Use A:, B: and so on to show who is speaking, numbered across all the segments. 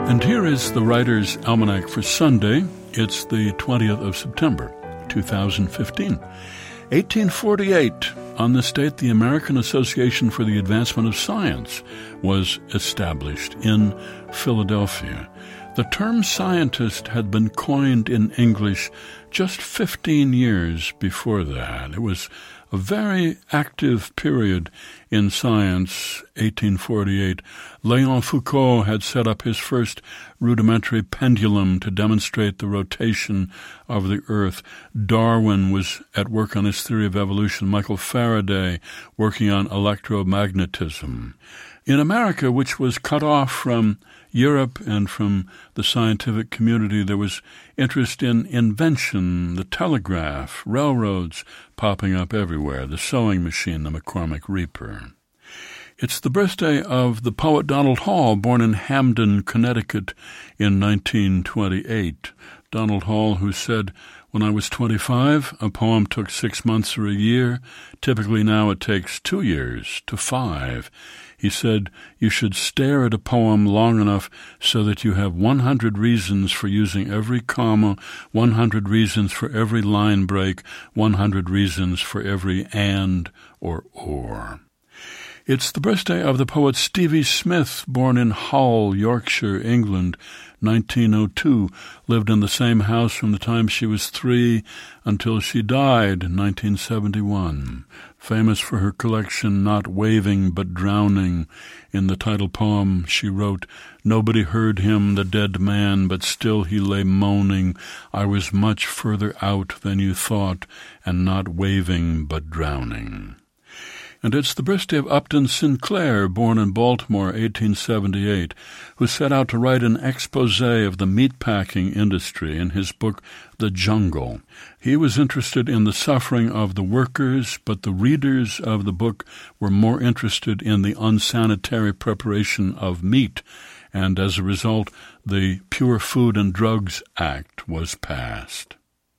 A: And here is the Writer's Almanac for Sunday. It's the 20th of September, 2015. 1848, on this date, the American Association for the Advancement of Science was established in Philadelphia. The term scientist had been coined in English just 15 years before that. It was a very active period in science, 1848. Léon Foucault had set up his first rudimentary pendulum to demonstrate the rotation of the Earth. Darwin was at work on his theory of evolution. Michael Faraday working on electromagnetism. In America, which was cut off from Europe and from the scientific community, there was interest in invention, the telegraph, railroads popping up everywhere, the sewing machine, the McCormick Reaper. It's the birthday of the poet Donald Hall, born in Hamden, Connecticut in 1928. Donald Hall, who said, "When I was 25, a poem took 6 months or a year. Typically now it takes 2 years to 5. He said, "You should stare at a poem long enough so that you have 100 reasons for using every comma, 100 reasons for every line break, 100 reasons for every and or." It's the birthday of the poet Stevie Smith, born in Hull, Yorkshire, England, 1902, lived in the same house from the time she was 3 until she died in 1971. Famous for her collection Not Waving But Drowning. In the title poem she wrote, "Nobody heard him, the dead man, but still he lay moaning. I was much further out than you thought, and not waving but drowning." And it's the birthday of Upton Sinclair, born in Baltimore, 1878, who set out to write an exposé of the meatpacking industry in his book, The Jungle. He was interested in the suffering of the workers, but the readers of the book were more interested in the unsanitary preparation of meat, and as a result, the Pure Food and Drugs Act was passed.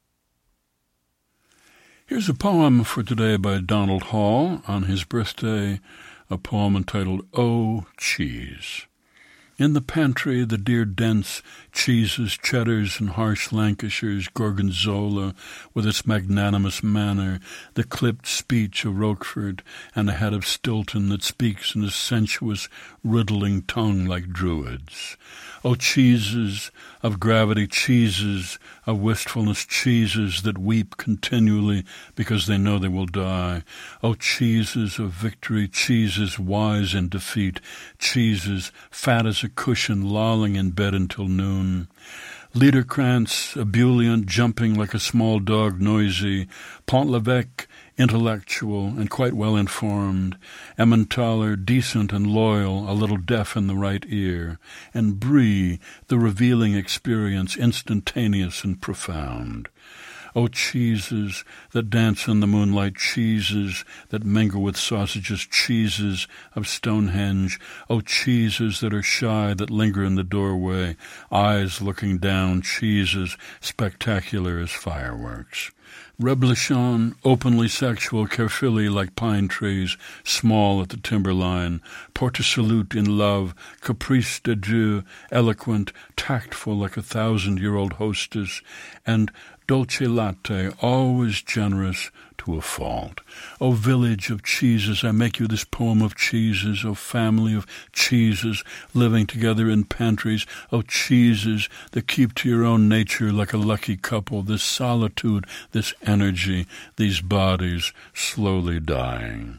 A: Here's a poem for today by Donald Hall on his birthday, a poem entitled "Oh, Cheese." In the pantry, the dear dense cheeses, cheddars and harsh Lancashires, Gorgonzola with its magnanimous manner, the clipped speech of Roquefort, and a head of Stilton that speaks in a sensuous, riddling tongue like Druids. Oh, cheeses of gravity, cheeses of wistfulness, cheeses that weep continually because they know they will die. Oh, cheeses of victory, cheeses wise in defeat, cheeses fat as a cushion, lolling in bed until noon. Liederkrantz, ebullient, jumping like a small dog, noisy. Pont l'Evêque, intellectual and quite well informed. Emmentaler, decent and loyal, a little deaf in the right ear. And Brie, the revealing experience, instantaneous and profound. Oh, cheeses that dance in the moonlight, cheeses that mingle with sausages, cheeses of Stonehenge. Oh, cheeses that are shy, that linger in the doorway, eyes looking down, cheeses spectacular as fireworks. Reblochon, openly sexual, Caerphilly like pine trees, small at the timberline, Porte Salute in love, Caprice de Dieu, eloquent, tactful like a 1,000-year-old hostess, and Dolce Latte, always generous to a fault. O village of cheeses, I make you this poem of cheeses, O family of cheeses, living together in pantries, O cheeses that keep to your own nature like a lucky couple, this solitude, this energy, these bodies slowly dying.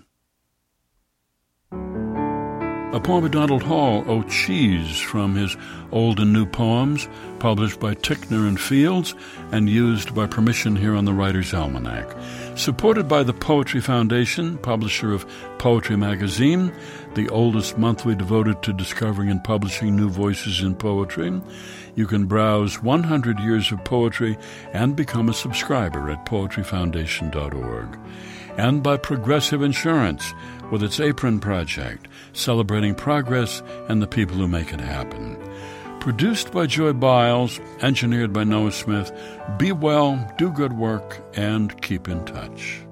A: A poem by Donald Hall, O Cheese, from his Old and New Poems, published by Ticknor and Fields and used by permission here on the Writer's Almanac. Supported by the Poetry Foundation, publisher of Poetry Magazine, the oldest monthly devoted to discovering and publishing new voices in poetry. You can browse 100 Years of Poetry and become a subscriber at poetryfoundation.org. And by Progressive Insurance, with its Apron Project, celebrating progress and the people who make it happen. Produced by Joy Biles, engineered by Noah Smith. Be well, do good work, and keep in touch.